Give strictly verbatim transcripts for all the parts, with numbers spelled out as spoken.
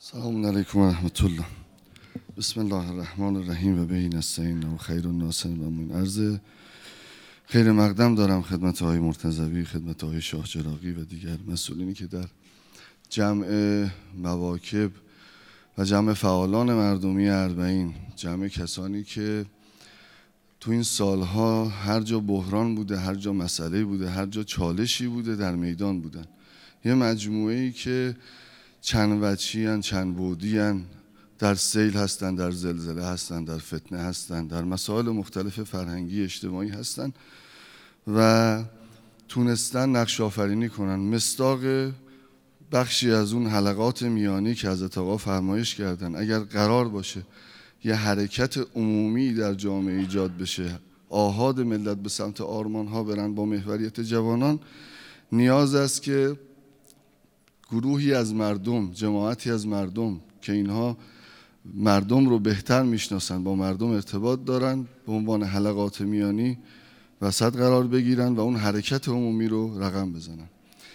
سلام علیکم و رحمت الله. بسم الله الرحمن الرحیم و به نستعین و خیر الناصر و من. عرض خیر مقدم دارم خدمت آقای مرتضوی، خدمت آقای شاه چراغی و دیگر مسئولینی که در جمع مواکب و جمع فعالان مردمی اربعین، جمع کسانی که تو این سالها هر جا بحران بوده، هر جا مسئله بوده، هر جا چالشی بوده در میدان بودن. یه مجموعه‌ای که چند وجهی، چند بعدی، در سیل هستن، در زلزله هستن، در فتنه هستن، در مسائل مختلف فرهنگی اجتماعی هستن و تونستن نقش آفرینی کنن. مصداق بخشی از اون حلقات میانی که حضرت آقا فرمایش کردن اگر قرار باشه یه حرکت عمومی در جامعه ایجاد بشه، آحاد ملت به سمت آرمان ها برن با محوریت جوانان، نیاز است که گروهی از مردم، جماعتی از مردم که اینها مردم رو بهتر میشناسن، با مردم ارتباط دارن، به عنوان حلقات میانی وسط قرار بگیرن و اون حرکت عمومی رو رقم بزنن.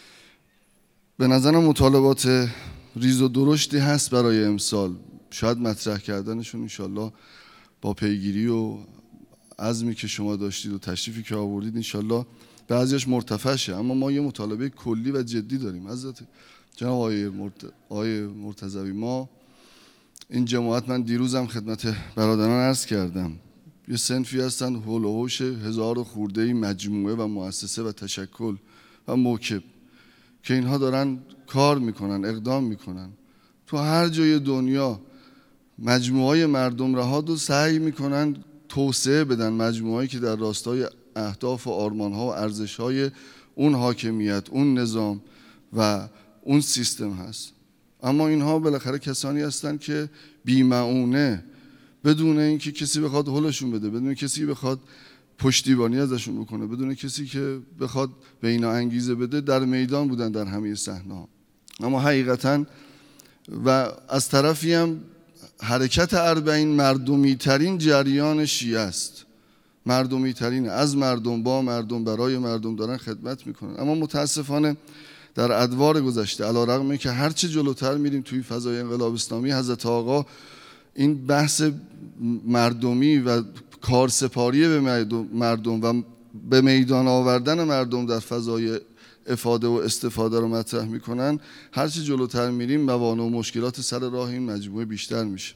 به نظرم مطالبات ریز و درشتی هست برای امسال. شاید مطرح کردنشون انشالله با پیگیری و عزمی که شما داشتید و تشریفی که آوردید انشالله بعضیش مرتفع شه، اما ما یه مطالبه کلی و جدی داریم. حضرت جناب آقای مرت... آقای مرتضوی، ما این جماعت، من دیروزم خدمت برادران عرض کردم، یه صنفی هستن هول و هوش هزار و خورده مجموعه و مؤسسه و تشکل و موکب که اینها دارن کار میکنن، اقدام میکنن تو هر جای دنیا. مجموعه مردم رهاد و سعی میکنن توسعه بدن، مجموعه‌ای که در راستای اهداف و آرمان‌ها و ارزش‌های اون حاکمیت، اون نظام و اون سیستم هست. اما اینها بالاخره کسانی هستن که بی‌معونه، بدون اینکه کسی بخواد هولشون بده، بدون کسی بخواد پشتیبانی ازشون بکنه، بدون کسی که بخواد به اینا انگیزه بده، در میدان بودن در همه صحنه‌ها. اما حقیقتاً و از طرفی هم حرکت اربعین مردمی ترین جریان شیعه است، مردمی ترین، از مردم، با مردم، برای مردم دارن خدمت میکنن. اما متاسفانه در ادوار گذشته، علی‌رغم اینکه هر چه جلوتر میریم توی فضای انقلاب اسلامی، حضرت آقا این بحث مردمی و کارسپاری به مردم و به میدان آوردن مردم در فضای افاده و استفاده رو مطرح میکنن، هر چه جلوتر میریم موانع و مشکلات سر راه این مجموعه بیشتر میشه.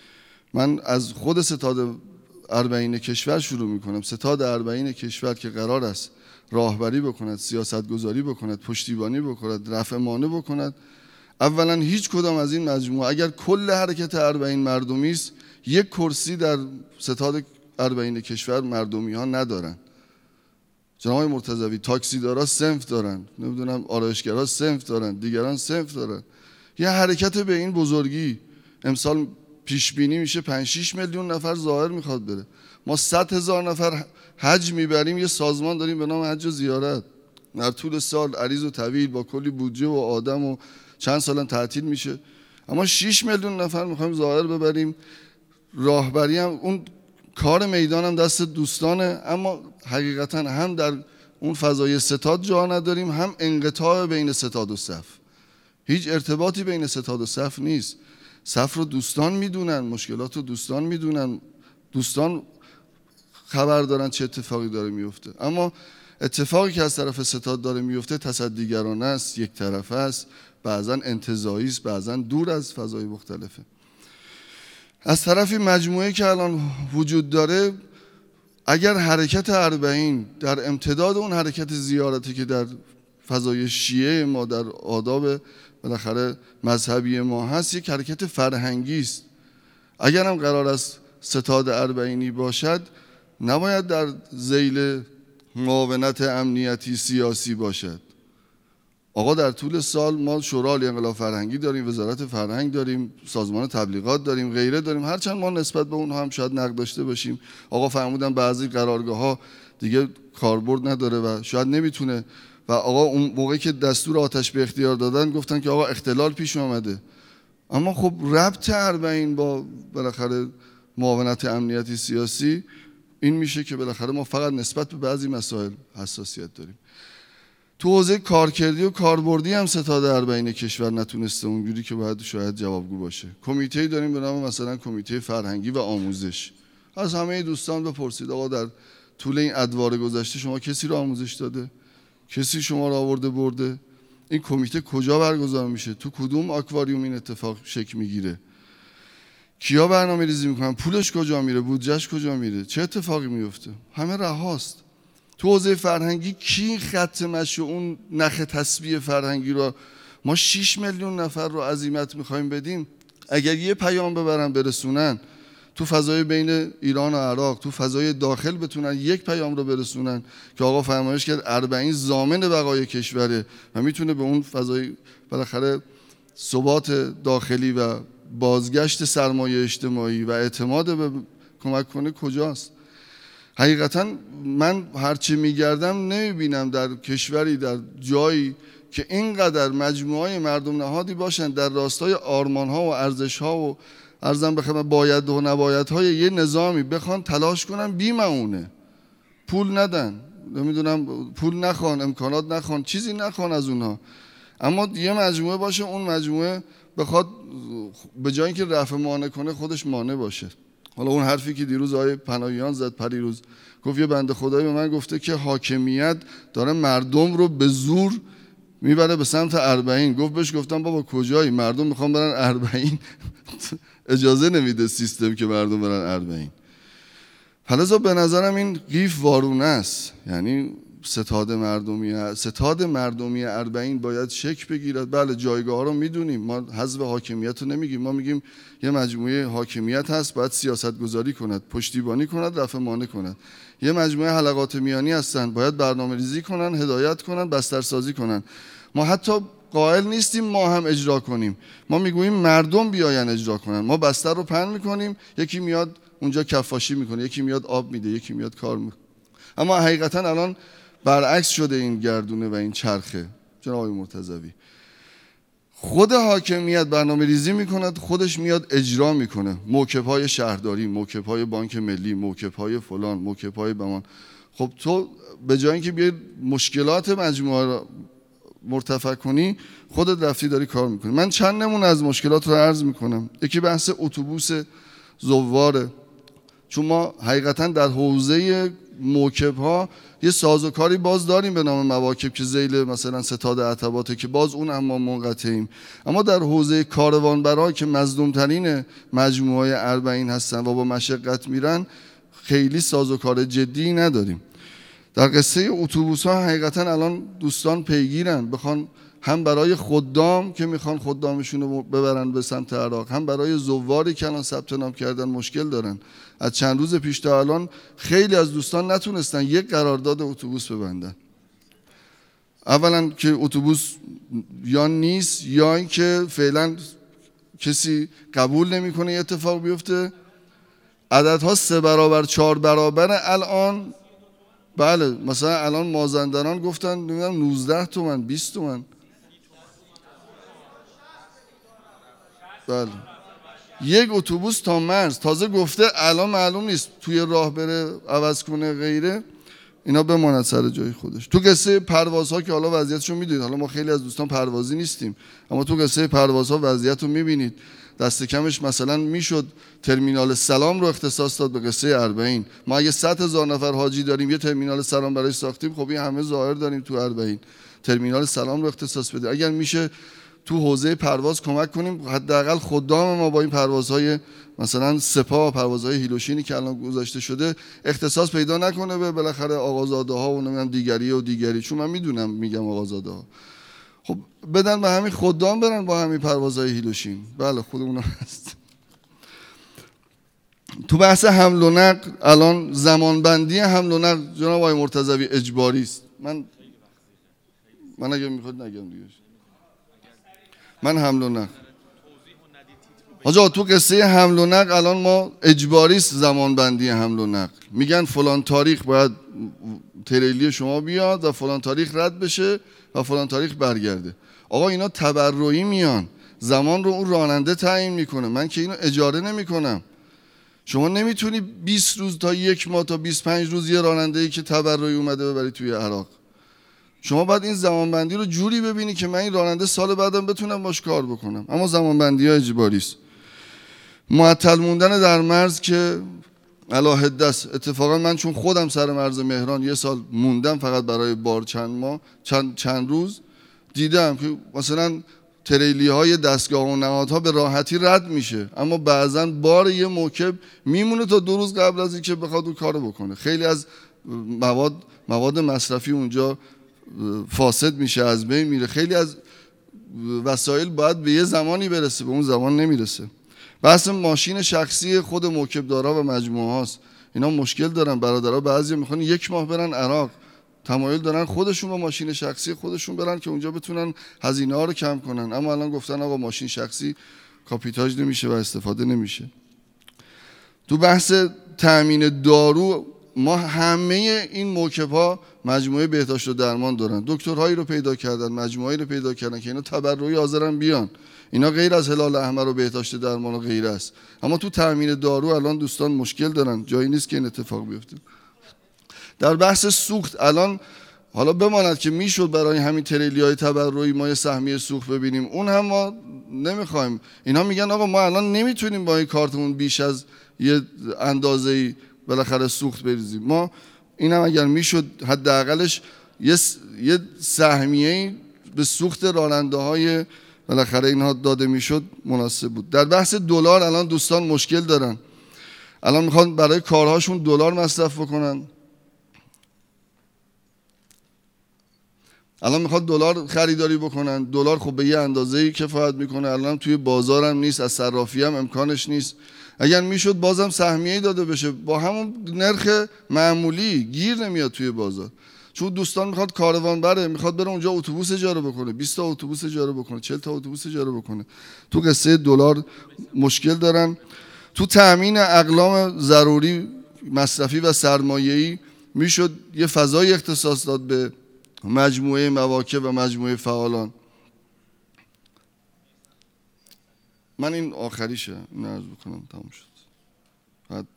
من از خود ستاد اربعین کشور شروع میکنم. ستاد اربعین کشور که قرار است راهبری بکند، سیاست گذاری بکند، پشتیبانی بکند، رفع مانع بکند، اولا هیچ کدام از این مجموعه اگر کل حرکت اربعین مردمی است، یک کرسی در ستاد اربعین کشور مردمی ها ندارن. جناب آقای مرتضوی، تاکسیدارا صنف دارن، نمیدونم آرایشگرا صنف دارن، دیگران صنف دارن. یه حرکت به این بزرگی امسال پیش بینی میشه پنج شش میلیون نفر ظاهر میخواد بره. ما صد هزار نفر حج میبریم، یه سازمان داریم به نام حج و زیارت، در طول سال عریض و طویل با کلی بودجه و آدم و چند سالن تعطیل میشه. اما شش میلیون نفر میخوایم ظاهر ببریم. راهبری هم اون کار میدان هم دست دوستانه، اما حقیقتا هم در اون فضای ستاد جا نداریم، هم انقطاع بین ستاد و صف. هیچ ارتباطی بین ستاد و صف نیست. صف رو دوستان میدونن، مشکلات رو دوستان میدونن، دوستان خبر دارن چه اتفاقی داره میفته. اما اتفاقی که از طرف ستاد داره میفته تصدیگرانه است، یک طرفه است، بعضا انتزاعی است، بعضا دور از فضای مختلفه. از طرفی مجموعه که الان وجود داره، اگر حرکت اربعین در امتداد اون حرکت زیارتی که در فضای شیعه ما، در آداب بالاخره مذهبی ما هست، یک حرکت فرهنگی است. اگر هم قرار است ستاد اربعینی باشد، نباید در ذیل معاونت امنیتی سیاسی باشد. آقا در طول سال ما شورای انقلاب فرهنگی داریم، وزارت فرهنگ داریم، سازمان تبلیغات داریم، غیره داریم. هرچند ما نسبت به اونها هم شاید نقد داشته باشیم. آقا فرمودن بعضی قرارگاه ها دیگه کاربرد نداره و شاید نمیتونه، و آقا اون موقعی که دستور آتش به اختیار دادن گفتن که آقا اختلال پیش اومده. اما خب ربط اربعین با بالاخره معاونت امنیتی سیاسی این میشه که بالاخره ما فقط نسبت به بعضی مسائل حساسیت داریم. تو حوزه کارکردی و کاربردی هم ستاد اربعین کشور نتونسته اونجوری که باید شاید جوابگو باشه. کمیته داریم به نام مثلا کمیته فرهنگی و آموزش. از همه دوستان بپرسید آقا در طول این ادوار گذشته شما کسی رو آموزش داده؟ کسی شما رو آورده برده؟ این کمیته کجا برگزار میشه؟ تو کدوم آکواریوم این اتفاق شکل میگیره؟ کیا برنامه ریزی میکنن؟ پولش کجا میره؟ بودجهش کجا میره؟ چه اتفاقی میفته؟ همه رهاست. تو حوزه فرهنگی کی خط مشی اون نخ تسبیح فرهنگی رو ما شش میلیون نفر رو عزیمت میخوایم بدیم؟ اگر یه پیام ببرن برسونن تو فضای بین ایران و عراق، تو فضای داخل بتونن یک پیام رو برسونن که آقا فرمایش کرد اربعین ضامن بقای کشوره و میتونه به اون فضای بالاخره ثبات داخلی و بازگشت سرمایه اجتماعی و اعتماد به کمک کنه، کجاست؟ حقیقتا من هرچی میگردم نمیبینم در کشوری، در جایی که اینقدر مجموعه مردم نهادی باشن در راستای آرمان ها و ارزش ها و ارزم بخدمت باید و نباید های یه نظامی بخوان تلاش کنن بیمعونه، پول ندن، نمیدونم پول نخوان، امکانات نخوان، چیزی نخوان از اونها، اما یه مجموعه باشه اون مجموعه بخواد به جایی که رفع مانع کنه خودش مانع باشه. حالا اون حرفی که دیروز آقای پناهیان زد پریروز، گفت یه بنده خدایی به من گفته که حاکمیت داره مردم رو به زور میبره به سمت اربعین. گفت بهش گفتم بابا کجایی؟ مردم میخوان برن اربعین اجازه نمیده سیستم که مردم برن اربعین. حالا به نظرم این قیف وارونه است، یعنی ستاد مردمی ستاد مردمی اربعین باید شکل بگیرد. بله جایگاه ها رو میدونیم، ما حذف حاکمیت رو نمیگیم، ما میگیم یه مجموعه حاکمیت هست باید سیاست گذاری کند، پشتیبانی کند، رفع مانع کند. یه مجموعه حلقات میانی هستن باید برنامه ریزی کنن، هدایت کنن، بسترسازی کنن. ما حتی قائل نیستیم ما هم اجرا کنیم، ما میگوییم مردم بیاین اجرا کنن. ما بستر رو پهن میکنیم، یکی میاد اونجا کفاشی میکنه، یکی میاد آب میده، یکی میاد کار میکنه. اما حقیقتا الان برعکس شده این گردونه و این چرخه. جناب آقای مرتضوی، خود حاکمیت برنامه ریزی میکند، خودش میاد اجرا میکنه، موکب‌های شهرداری، موکب‌های بانک ملی، موکب‌های فلان، موکب‌های بمان. خب تو به جای اینکه بیای مشکلات مجموعه رو مرتفع کنی، خودت رفتی داری کار میکنی. من چند نمونه از مشکلات رو عرض میکنم. یکی بحث اتوبوس زواره، چون ما حقیقتا در حوزه موکب‌ها یه سازوکاری باز داریم به نام مواکب که ذیل مثلا ستاد عتباته که باز اون اما منقطعیم، اما در حوزه کاروانبرا که مظلومترین مجموعه اربعین هستن و با مشقت میرن خیلی سازوکار جدی نداریم. در قصه اتوبوس‌ها حقیقتا الان دوستان پیگیرن، بخوان هم برای خدام که میخوان خدامشون رو ببرن به سمت عراق، هم برای زواری که الان ثبت نام کردن مشکل دارن. از چند روز پیش تا الان خیلی از دوستان نتونستن یک قرارداد اتوبوس ببندن. اولا که اتوبوس یا نیست یا اینکه فعلا کسی قبول نمیکنه یه اتفاق بیفته. عددها سه برابر چهار برابر الان. بله مثلا الان مازندران گفتن نمیدونم نوزده تومن بیست تومن. بله یک اتوبوس تا مرز. تازه گفته الان معلوم نیست توی راه بره عوض کنه غیره، اینا بماند سر جای خودش. تو قصه پروازها که حالا وضعیتشو میدونید، حالا ما خیلی از دوستان پروازی نیستیم، اما تو قصه پروازها وضعیت رو میبینید. دست کمش مثلا میشد ترمینال سلام رو اختصاص داد به قصه اربعین. ما اگه صد هزار نفر حاجی داریم یه ترمینال سلام برای ساختیم، خب این همه ظاهر داریم تو اربعین، ترمینال سلام رو اختصاص بده. اگر میشه تو حوزه پرواز کمک کنیم، حداقل خدام ما با این پروازهای مثلا سپاه، پروازهای هیلوشینی که الان گذاشته شده اختصاص پیدا نکنه به بالاخره آقازاده ها و نمیدونم دیگری و دیگری، چون من میدونم میگم آقازاده ها، خب بدن به همین خدام برن با همین پروازهای هیلوشین. بله خودمون هست. تو بحث حمل و نقل الان زمانبندی حمل و نقل جناب آقای مرتضوی اجباری است. من من اگه میخواد نگم دیگه. من حمل و نقل آجا تو قصه حمل و نقل الان ما اجباری است زمانبندی حمل و نقل. میگن فلان تاریخ باید تریلی شما بیاد و فلان تاریخ رد بشه و فلان تاریخ برگرده. آقا اینا تبرعی میان، زمان رو اون راننده تعیین میکنه، من که اینو اجاره نمیکنم. شما نمیتونی بیست روز تا یک ماه تا بیست و پنج روز یه راننده‌ای که تبرعی اومده ببری توی عراق. شما باید این زمانبندی رو جوری ببینی که من این راننده سال بعدم بتونم باش کار بکنم. اما زمانبندی ها اجباری است. معطل موندن در مرز که علاهده است. اتفاقا من چون خودم سر مرز مهران یه سال موندم فقط برای بار چند ماه چند, چند روز، دیدم که مثلا تریلی های دستگاه و نهادها به راحتی رد میشه، اما بعضا بار یه موکب میمونه تا دو روز قبل از اینکه بخواد اون کارو بکنه. خیلی از مواد مواد مصرفی اونجا فاسد میشه، از بین میره. خیلی از وسایل باید به یه زمانی برسه، به اون زمان نمیرسه. بحث ماشین شخصی خود موکبدارا و مجموعه هاست. اینا مشکل دارن. برادرها بعضی میخوان یک ماه برن عراق، تمایل دارن خودشون با ماشین شخصی خودشون برن که اونجا بتونن هزینه ها رو کم کنن، اما الان گفتن آقا ماشین شخصی کاپیتاژ نمیشه و استفاده نمیشه. تو بحث تأمین دارو، ما همه این موکب ها مجموعه بهداشت و درمان دارن، دکترهایی رو پیدا کردن، مجموعه‌ای رو پیدا کردن که اینا تبرعی حاضرن بیان. اینا غیر از هلال احمر و بهداشت درمان و غیره است. اما تو تأمین دارو الان دوستان مشکل دارن، جایی نیست که این اتفاق بیفته. در بحث سوخت الان حالا بماند که میشد برای همین تریلی های تبرعی ما یه سهمیه سوخت ببینیم، اون هم ما نمیخوایم. اینا میگن آقا ما الان نمیتونیم با این کارتمون بیش از یه اندازه‌ای بالاخره سوخت بریزیم. ما اینم اگر میشد حداقلش یه یه سهمیه به سوخت راننده های بالاخره اینها داده میشد مناسب بود. در بحث دلار الان دوستان مشکل دارن، الان میخوان برای کارهاشون دلار مصرف بکنن، الان میخواد دلار خریداری بکنن. دلار خب به یه اندازه‌ای کفایت میکنه، الان توی بازارم نیست، از صرافی هم امکانش نیست. اگر میشد بازم سهمیه‌ای داده بشه با همون نرخ معمولی، گیر نمیاد توی بازار. چون دوستان میخواد کاروان بره، میخواد بره اونجا اتوبوس اجاره بکنه، بیست تا اتوبوس اجاره بکنه، چهل تا اتوبوس اجاره بکنه. تو قصه دلار مشکل دارن. تو تأمین اقلام ضروری مصرفی و سرمایه‌ای میشد یه فضای اختصاص داد به مجموعه مواکب و مجموعه فعالان. من این آخریشه، این عرض بکنم تموم شد. بعد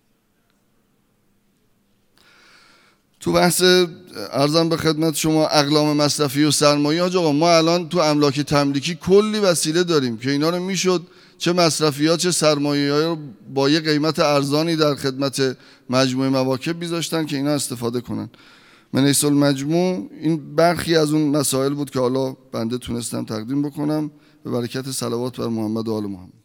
تو بحث عرضم به خدمت شما اقلام مصرفی و سرمایه ها، آقا ما الان تو املاک تملیکی کلی وسیله داریم که اینا رو میشد چه مصرفیات چه سرمایه های رو با یه قیمت ارزانی در خدمت مجموعه مواکب میذاشتن که اینا استفاده کنن. من حیث المجموع این برخی از اون مسائل بود که حالا بنده تونستم تقدیم بکنم. به برکت صلوات بر محمد و آل محمد.